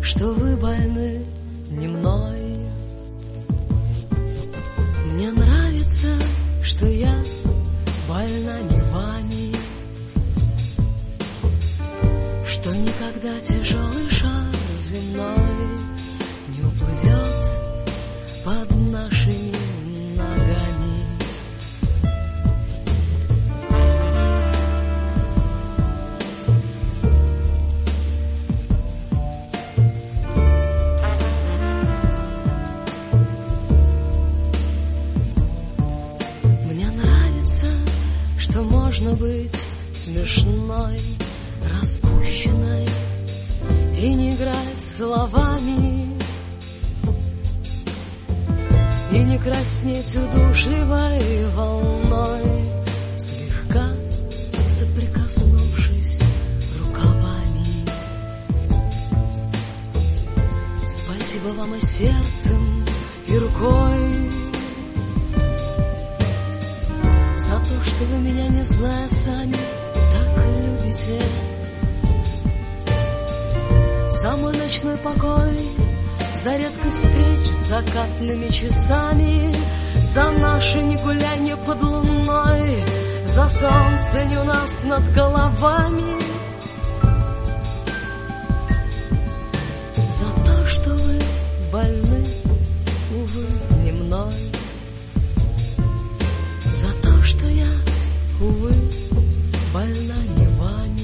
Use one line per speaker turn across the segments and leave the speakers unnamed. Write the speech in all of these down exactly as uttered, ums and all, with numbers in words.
что вы больны не мной. Мне нравится, что я больна не вами, что никогда тяжелый шар земной не уплывет под нашими ногами. Мне нравится, что можно быть смешной, распущенной и не играть словами, и не краснеть удушливой волной, слегка соприкоснувшись рукавами. Спасибо вам и сердцем, и рукой за то, что вы меня, не зная сами, так любите. За мой ночной покой, за редкость встреч с закатными часами, за наше негулянье под луной, за солнце не у нас над головами, за то, что вы больны, увы, не мной, за то, что я, увы, больна не вами.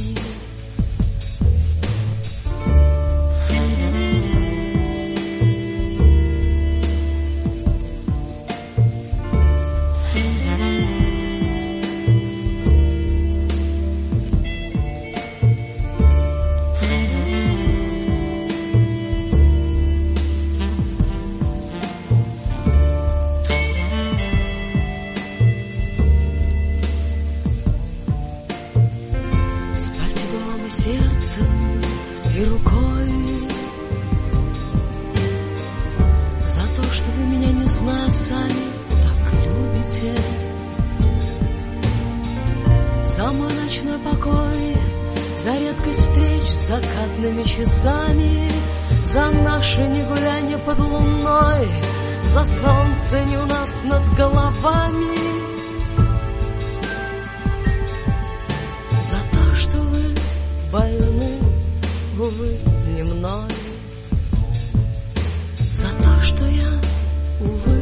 Сердцем и рукой за то, что вы меня, не зная сами, так любите. За мой ночной покой, за редкость встреч с закатными часами, за наше негулянье под луной, за солнце не у нас над головами, за то, что вы больны, увы, не мной, за то, что я, увы,